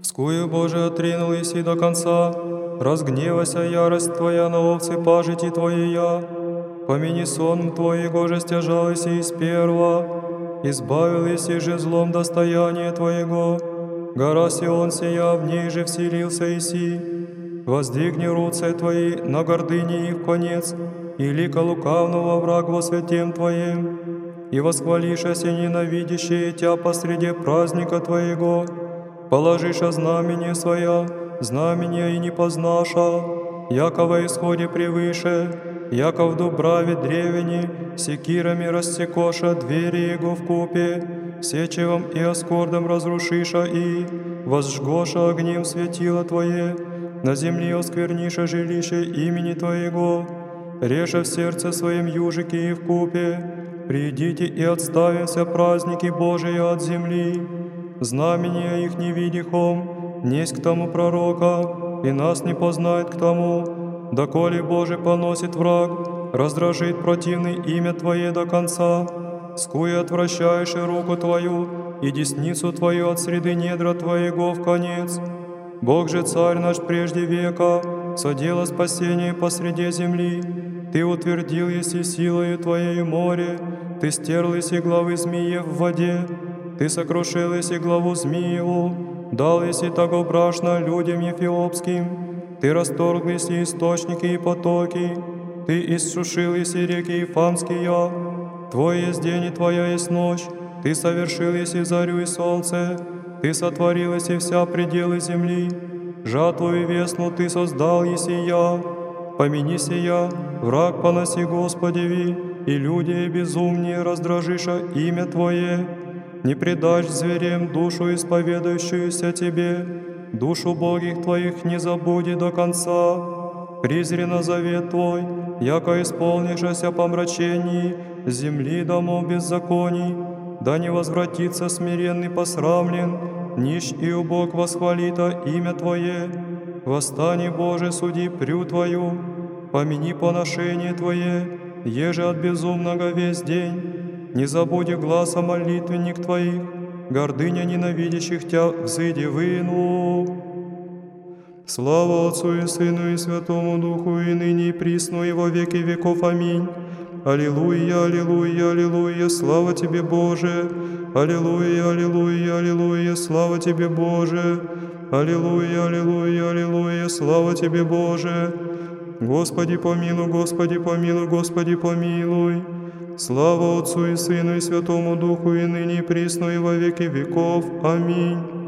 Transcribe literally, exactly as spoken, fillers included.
Скую, Боже, отринул еси до конца, разгневайся ярость Твоя на овцы пажити Твоя. Помяни сон Твой, Гоже, стяжалися из первого, избавил еси же злом достояние Твоего. Гора Сион сия, в ней же вселился еси. Воздвигни руцы Твои на гордыне их конец, и лика лукавного враг во святем Твоем, и восхвалишься ненавидящие Тя посреди праздника Твоего. Положиша знамение своя, знамение и не познаша, яко во исходе превыше, яко в дубраве древени, секирами рассекоша двери его в купе, сечевом и оскордом разрушиша и, возжгоша огнем светило Твое, на земле оскверниша жилище имени Твоего, реша в сердце своем южики и в купе, придите и отставимся праздники Божии от земли. Знамения их не видихом, несть к тому пророка, и нас не познает к тому, доколе Боже поносит враг, раздражит противный имя Твое до конца, скуя отвращаешь руку Твою и десницу Твою от среды недра Твоего в конец. Бог же Царь наш прежде века, содело спасение посреди земли, Ты утвердил еси силою Твоею море, Ты стерл еси главы змеев в воде, Ты сокрушил еси главу змееву, дал еси того брашна людям ефиопским, Ты расторг еси источники и потоки, Ты иссушил еси реки Ифамские, Твой есть день и Твоя есть ночь, Ты совершил еси зарю и солнце, Ты сотворил еси вся пределы земли, жатву и весну Ты создал еси я. Помяни сия, враг поноси Господеви, и люди безумнее раздражиша имя Твое. Не предашь зверям душу исповедающуюся Тебе, душу Богих Твоих не забуди до конца. Призри на завет Твой, яко исполнишься помрачений земли домов беззаконий, да не возвратится смиренный посрамлен, нищ и убог восхвалита имя Твое. Восстани, Боже, суди прю Твою, помяни поношение Твое, еже от безумного весь день. Не забуди гласа молитвенник Твоих, гордыня ненавидящих Тя взыди выну. Слава Отцу и Сыну и Святому Духу, и ныне и присно, и во веки веков. Аминь. Аллилуйя, аллилуйя, аллилуйя, слава Тебе, Боже! Аллилуйя, аллилуйя, аллилуйя, слава Тебе, Боже! Аллилуйя, аллилуйя, аллилуйя, слава Тебе, Боже! Господи помилуй, Господи помилуй, Господи помилуй! Слава Отцу и Сыну и Святому Духу, и ныне и присно, и во веки веков. Аминь.